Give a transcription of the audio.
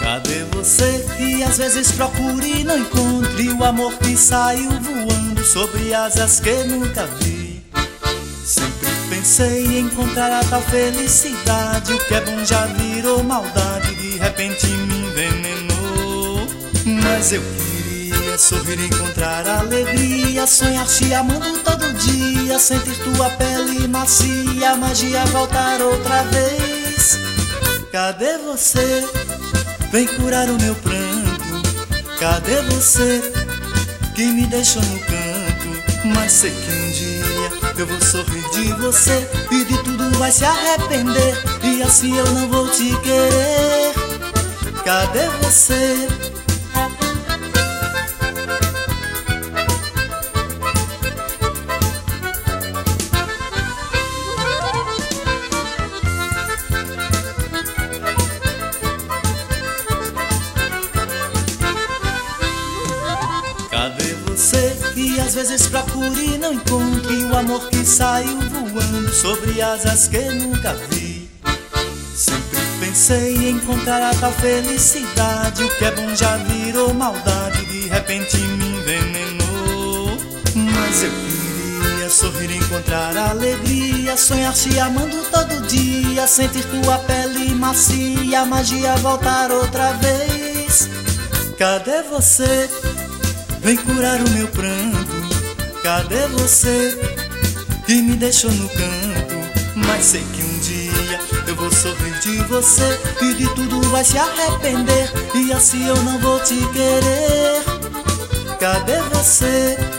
Cadê você que às vezes procure e não encontre o amor que saiu voando sobre asas que nunca vi? Sempre pensei em encontrar a tal felicidade, o que é bom já virou maldade, de repente me envenenou. Mas eu queria sorrir, encontrar alegria, sonhar te amando todo dia, sentir tua pele macia, a magia voltar outra vez. Cadê você? Vem curar o meu pranto. Cadê você que me deixou no canto? Mas sei que um dia eu vou sorrir de você e de tudo vai se arrepender, e assim eu não vou te querer. Cadê você? Cadê você que às vezes procure e não encontre o amor que saiu voando sobre asas que nunca vi? Sempre pensei em encontrar a tal felicidade, o que é bom já virou maldade, de repente me envenenou. Mas eu queria sorrir, encontrar alegria, sonhar te amando todo dia, sentir tua pele macia, a magia voltar outra vez. Cadê você? Vem curar o meu pranto. Cadê você que me deixou no canto? Mas sei que um dia eu vou sorrir de você e de tudo vai se arrepender, e assim eu não vou te querer. Cadê você?